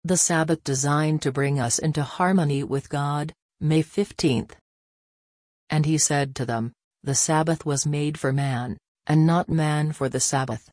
The Sabbath designed to bring us into harmony with God, May 15. And he said to them, the Sabbath was made for man, and not man for the Sabbath.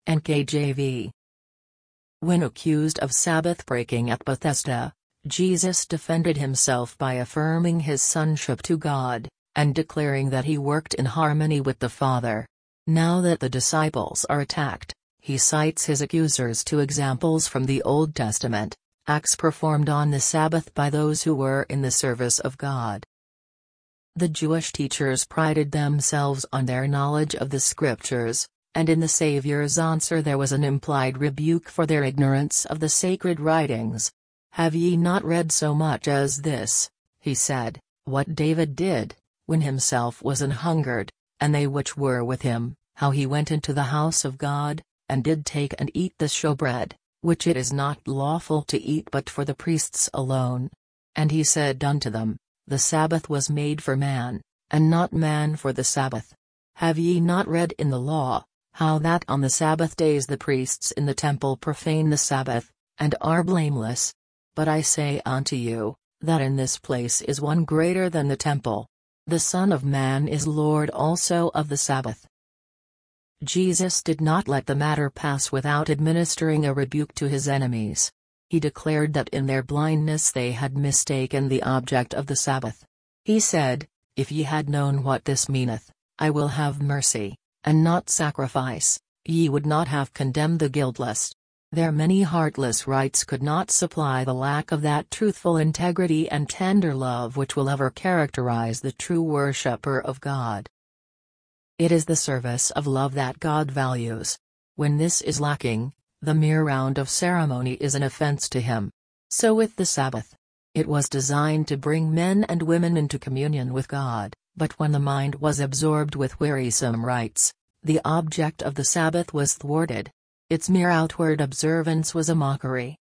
NKJV. When accused of Sabbath breaking at Bethesda, Jesus defended himself by affirming his sonship to God, and declaring that he worked in harmony with the Father. Now that the disciples are attacked, he cites his accusers to examples from the Old Testament, acts performed on the Sabbath by those who were in the service of God. The Jewish teachers prided themselves on their knowledge of the Scriptures, and in the Savior's answer there was an implied rebuke for their ignorance of the sacred writings. Have ye not read so much as this, he said, what David did, when himself was an hungered, and they which were with him, how he went into the house of God, and did take and eat the showbread, which it is not lawful to eat but for the priests alone. And he said unto them, the Sabbath was made for man, and not man for the Sabbath. Have ye not read in the law, how that on the Sabbath days the priests in the temple profane the Sabbath, and are blameless? But I say unto you, that in this place is one greater than the temple. The Son of Man is Lord also of the Sabbath. Jesus did not let the matter pass without administering a rebuke to his enemies. He declared that in their blindness they had mistaken the object of the Sabbath. He said, if ye had known what this meaneth, I will have mercy, and not sacrifice, ye would not have condemned the guiltless. Their many heartless rites could not supply the lack of that truthful integrity and tender love which will ever characterize the true worshipper of God. It is the service of love that God values. When this is lacking, the mere round of ceremony is an offense to him. So with the Sabbath. It was designed to bring men and women into communion with God, but when the mind was absorbed with wearisome rites, the object of the Sabbath was thwarted. Its mere outward observance was a mockery.